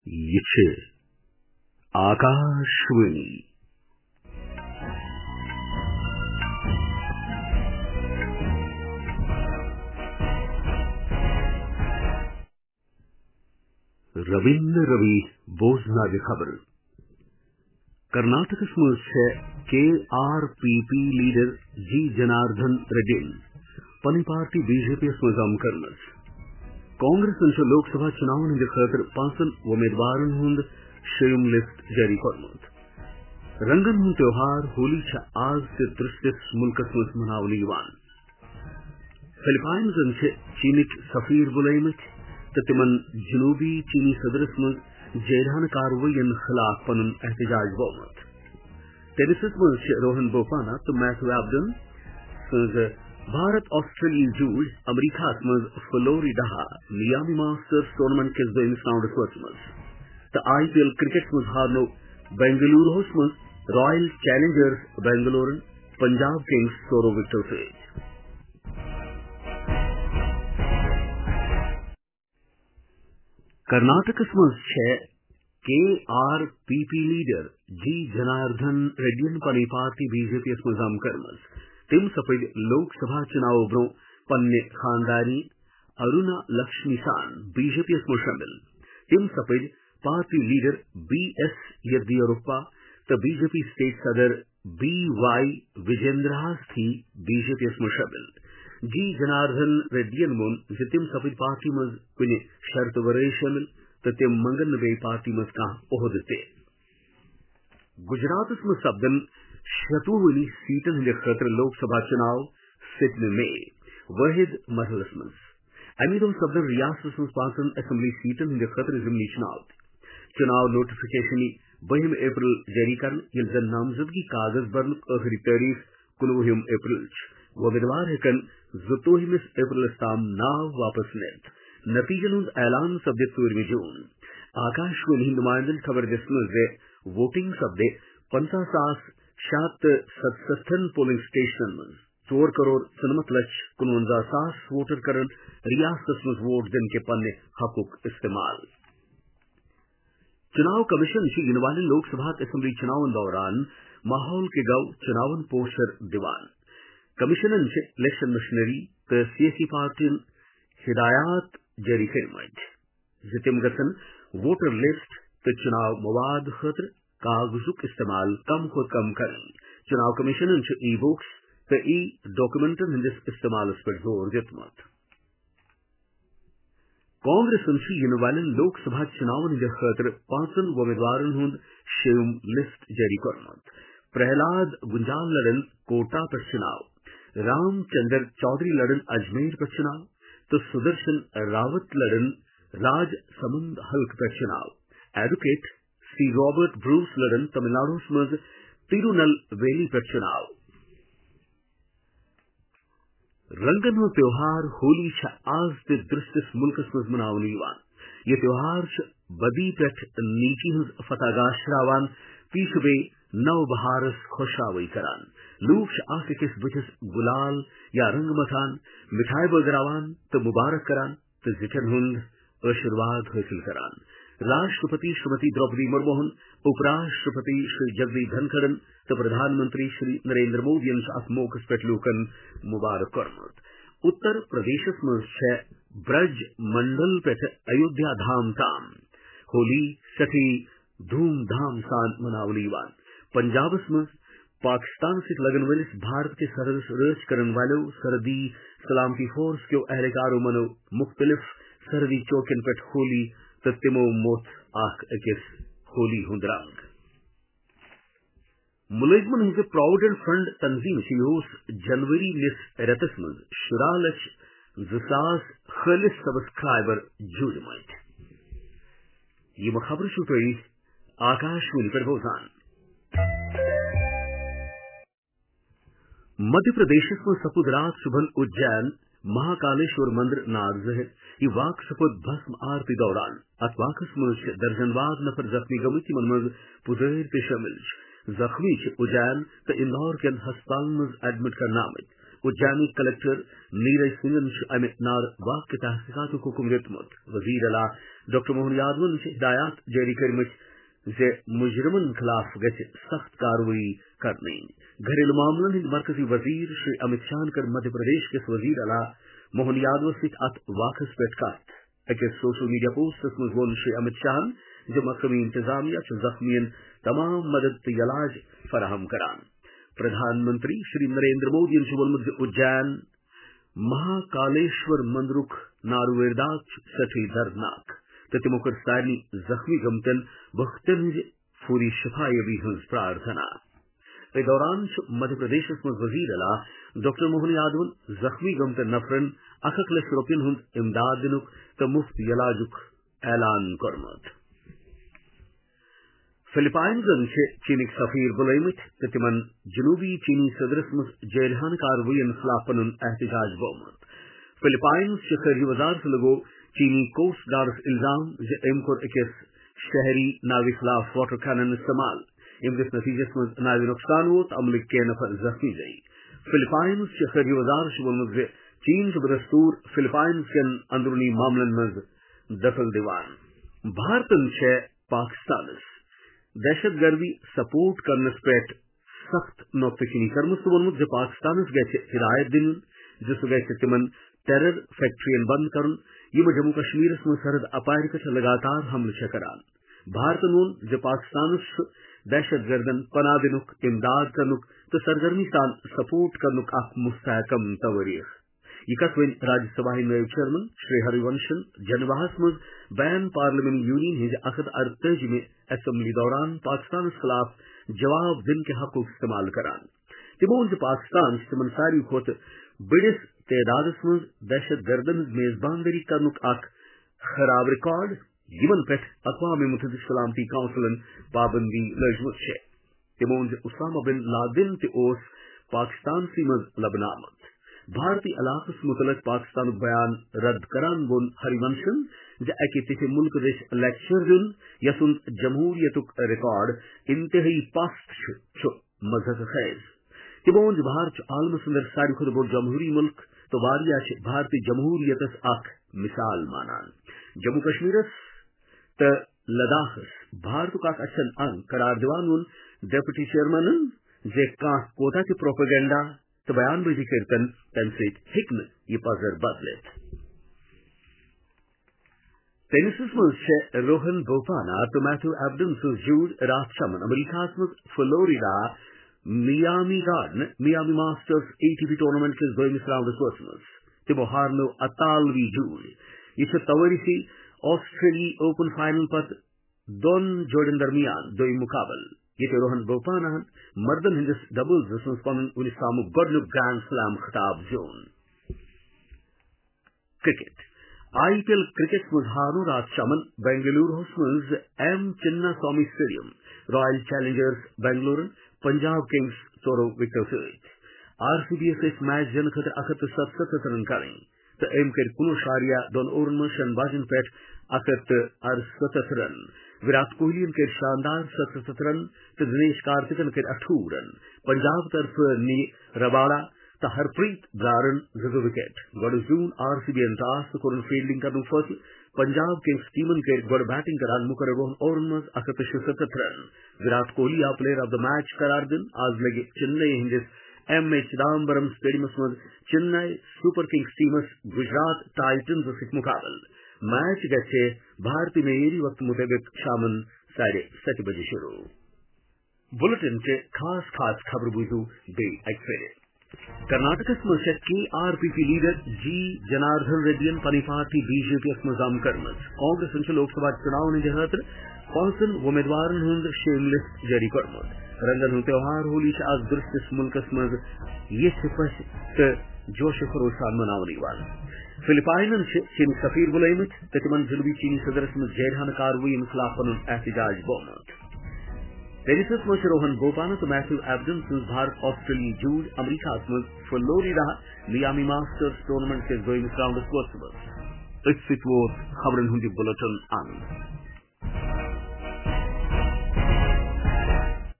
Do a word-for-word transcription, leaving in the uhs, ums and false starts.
ये छे आकाशवाणी रविंद्र रवि भोजनाज खबर कर्नाटक से K R P P leader G Janardhana Reddy पनी पार्टी बीजेपी स्मजाम करनस कांग्रेस अंश लोकसभा चुनाव खातर पांचन उम्मीदवारों हुंद शेम लिस्ट जारी करमत रंगन हुंद त्योहार होली आज से दृष्टिस मुल्कस मज मनावली यवान फिलिपाइंस अंश चीनिक सफीर बुलाइमत तिमन जनूबी चीनी सदरस मज जैरान कार्रवाईन खिलाफ पनुन एहतजाज बहुमत टेनिस मज रोहन बोपाना तो मैथ्यू एबडन सज भारत ऑस्ट्रेलिया जूज अमेरिका मज फ्लोरिडा मियामी मास्टर्स टूर्नामेंट के दिन साउंड मज तो आईपीएल क्रिकेट मज हारनो बेंगलुरु मज Royal Challengers Bengaluru Punjab Kings सोरो विक्टर से कर्नाटक मज K R P P leader G Janardhana Reddy पनी पार्टी बीजेपी मजाम करमस तिम सफेद लोकसभा चुनाव ब्रो पन्ने खानदानी अरुणा लक्ष्मी सान बीजेपी शामिल तिम सफेद party leader B S Yediyurappa तो बीजेपी स्टेट सदर बी वाई विजेंद्रहास थी बीजेपी शामिल जी जनार्दन रेड्डी मुन जितिम सफेद पार्टी मज कुछ शर्त वरे शामिल तो तिम मंगन वे पार्टी मज का ओहदते गुजरात में सब्दन शतुवनी सीटन हिंद खतर लोकसभा चुनाव सिडनी में वहिद मरहलस मज अमी दो सब्दन रियासत मज पांचन असेंबली सीटन हिंद खतर जिमनी चुनाव चुनाव नोटिफिकेशन बहिम अप्रैल जारी कर यन नामजदगी कागज भरन आखिरी तारीख कुनवुहिम अप्रैल उम्मीदवार हेकन जुतोहिमिस अप्रैल ताम नाव वापस नेत नतीजन हुंद ऐलान सब्दे चौरहवीं जून आकाशवाणी नुमाइंदन खबर दिसमज वोटिंग सब्दे पंचा सास शात सतसठन पोलिंग स्टेशन मज चौर करोड़ सनमत लक्ष कुनवंजा सास वोटर करन रियासत मज वोट दिन के पन्ने हकूक इस्तेमाल चुनाव कमीशन इन वाले लोकसभा असेंबली चुनाव दौरान माहौल के गव चुनावन पोस्टर दीवान कमीशन इलेक्शन मशीनरी तो सियासी पार्टी हिदायत जारी करमत जितिम गसन वोटर लिस्ट तो चुनाव मवाद खतर कागजुक इस्तेमाल कम खुद कम करें चुनाव कमीशन ई बुक्स तो ई डॉक्यूमेंटन हिंदिस इस्तेमाल पर जोर दितमत कांग्रेस इन वाले लोकसभा चुनाव खतर पांचन उम्मीदवारों हुंद शेम लिस्ट जारी करमत प्रहलाद गुंजाल लड़न कोटा पर चुनाव रामचंद्र चौधरी लड़न अजमेर पर चुनाव तो सुदर्शन रावत लड़न राजसमंद हल्क पर चुनाव एडवोकेट सी रॉबर्ट ब्रूस लड़न तमिलनाडु मज तिरुनलवेली पर चुनाव रंगन त्योहार होली आज ते दृष्टि मुल्क मज मनावनी ये त्योहार बदी पे नीची फतागाश रावान पीछे नव बहारस खुशावई करान लूक आके किस बुझस गुलाल या रंग मथान मिठाई बगरावान तो मुबारक करान तो जिठन हुंद आशीर्वाद हासिल करान राष्ट्रपति श्रीमती द्रौपदी मुर्मू उपराष्ट्रपति श्री जगदीप धनखड़ तो प्रधानमंत्री श्री नरेंद्र मोदी मौकस पेटलूकन मुबारक करमत उत्तर प्रदेश में ब्रज मंडल पे अयोध्या धाम ताम होली छठी धूमधाम सान मनावलीवान पंजाब में पाकिस्तान से लगन वाले भारत के सरहद सर्च करने वालों सरहदी सलामती फोर्स के एहलकारों मनो मुख्तलिफ सरहदी चौकिन पर होली तत्मो मोत आख अकिस होली हुंदरांग मुलजमन हिंद प्रोविडेंट फंड तंजीम शियोस जनवरी निस रतस मज शुरालच जसास खालिस सब्सक्राइबर जुड़मत ये खबर छुपई आकाशवाणी पर भोजान मध्य प्रदेश में सपुद रात सुबह उज्जैन महाकालेश्वर मंदिर नार्ज ये वाक सपुद भस्म आरती दौरान अतवाकस मुझ दर्जनवाद नफर जख्मी गमित मनमज पुजैर पे शामिल जख्मी उज्जैन तो इंदौर के अस्पताल में एडमिट करना उज्जैनी कलेक्टर नीरज सिंह अमे नार वाक के तहकीकात को हुक्म दितमुत वजीर अला डॉक्टर मोहन यादव हिदायत जारी करमच जे मुजरमन खिलाफ गछ सख्त कार्रवाई करनी घरेलू मामलन हिंद मरकजी वजीर श्री अमित शाह कर मध्य प्रदेश के वजीर अला मोहन यादव सित अत वाकस पेट कत अकिस सोशल मीडिया पोस्ट वोन श्री अमित शाह जो मकमी इंतजामिया जख्मियन तमाम मदद इलाज फराहम करान प्रधानमंत्री श्री नरेंद्र मोदी वोलमुद उज्जैन महाकालेश्वर मंदरुख नारुवेरदाक सठी दर्दनाक ततिमुकर सारी जख्मी गमतन बख्तन फूरी शफाई अभी हंस प्रार्थना इस दौरान मध्य प्रदेश में वजीर अला डॉक्टर मोहन यादव जख्मी गमतन नफरन अखक लक्ष रुपयन हंद इमदाद दिनुक त मुफ्त इलाजुक ऐलान करमत फिलिपाइंस चीनी सफीर बुलैमित तिमन जनूबी चीनी सदरस जैरहान कार्रवाई खिलाफ एहतजाज बहुमत फिलिपाइंस खैरी वजार से लगो चीनी कोस्ट गार्ड इल्जाम एमकोर इक्कीस शहरी नावी खिलाफ वाटर कैनन इस्तेमाल इमकिस नतीजे नावी नुकसान हो अमल के नफर जख्मी गई फिलिपाइंस खैरी वजार से चीन बदस्तूर फिलिपाइंस के अंदरूनी मामलन में दखल दीवान भारत पाकिस्तान दहशतगर्दी सपोर्ट करने पेट सख्त नौकतचीनी कर्मस जो पाकिस्तान गए हिदायत दिन जिस गए तिमन टेरर फैक्ट्रियन बंद कर जम्मू कश्मीर सरहद अपार लगातार हमले करान भारत नून जो पाकिस्तान दहशतगर्दन पना दिनुक इमदाद करनुक तो सरगर्मी सान सपोर्ट करनुक अख मुस्तहकम तवरीख यह राज्यसभा चेयरमैन श्री हरिवंशन जनवाहस मज बैन पार्लियामेंट यूनियन हिज अखद अरतज में असम्बली दौरान पाकिस्तान खिलाफ जवाब दिन के हक इस्तेमाल करान तिमो पाकिस्तान तिमन सारी खोत बड़िस तदादस मज दहशत गर्दन मेजबानदारी करनुक अख खराब रिकॉर्ड यमन पे अक़वाम मुत्तहिदा सलामती काउंसिलन पाबंदी लजमत है तिमो उसामा बिन लादेन ते ओस पाकिस्तान सी मज लबनामत भारतीय इलाक़स मुतलक पाकिस्तान बयान रद्द करान बोन हरिवंशन ज अके तिथे मुल्क देश लेक्चर दिन यसुन जमहूरियतुक रिकॉर्ड इंतहाई पस्त छ मजहक खैज तिमोन भारत आलम सुंदर सारी खुद बोल जमहूरी मुल्क तो वारिया भारतीय जमहूरियतस अख मिसाल मानान जम्मू कश्मीर त लद्दाख भारत का अच्छन अंग करार दीवान डेप्यूटी चेयरमैन जे का कोटा के प्रोपेगेंडा तो बयान भी कीर्तन तनसीद हिक्म ये पजर बदलित टेनिस में रोहन बोपाना तो मैथ्यू एबडन जूड रात शमन अमेरिका में Florida Miami garden Miami Masters ATP tournament के दोइमिस राउंड वसमस तिमो हारनो अतालवी जूड ये तवरिसी ऑस्ट्रेलिया ओपन फाइनल पर दोन जोड़न दरमियान दो मुकाबल ये रोहन बोपाना मर्दन हिंदस डबल्स रिस्पॉन्डन उनिसामु गॉडलुक ग्रैंड स्लैम खिताब जोन क्रिकेट आईपीएल क्रिकेट मुजहारों रात शमन बेंगलुरु में M Chinna Swamy stadium Royal Challengers Bengaluru Punjab Kings तोरो विकेट सहित आरसीबी इस मैच जन खतर अखत सतसठ रन करें तो एम के कुनुशारिया दोन ओवर में शनबाजन पेट अखत अड़सठ रन विराट कोहली के शानदार सतसठ रन तो दिनेश कार्तिकन के अठूर रन पंजाब तरफ नी रबाड़ा तो हरप्रीत ब्रारन जगह विकेट गड़ जून आरसीबी अंदाज तो कोरन फील्डिंग का फर्स्ट पंजाब किंग्स टीमन के गड़ बैटिंग करार मुकर रोहन और अखत सतसठ रन विराट कोहली आ प्लेयर ऑफ द मैच करार दिन आज लगे चेन्नई हिंदस एम ए चिदम्बरम स्टेडियम में चेन्नई सुपर किंग्स टीमस गुजरात टाइटन्स से मुकाबल मैच गए भारतीय मेरी वक्त मुताबिक शामन साढ़े सात बजे शुरू बुलेटिन के खास खास खबर बुझू बे एक्सपेरे कर्नाटक में K RPP leader G Janardhana Reddy पनी पार्टी बीजेपी मजाम करमत कांग्रेस लोकसभा चुनाव ने जहत कौंसन उम्मीदवार शेम लिस्ट जारी करमत रंगन त्योहार होली आज दुरुस्त मुल्कस में ये सिपह जोश खरोशान मनावनी वाल फिलिपाइन चीनी सफीर बुलैमित तकमन जुनूबी चीनी सदरस में जैरहान कार्रवाई खिलाफ एहतजाज बहुमत टेनिस में रोहन बोपाना तो मैथ्यू एबडन भारत ऑस्ट्रेलिया जूड अमेरिका में फ्लोरिडा मियामी मास्टर्स टूर्नामेंट के दोइमिस राउंड खबरन हुंदी बुलेटिन आन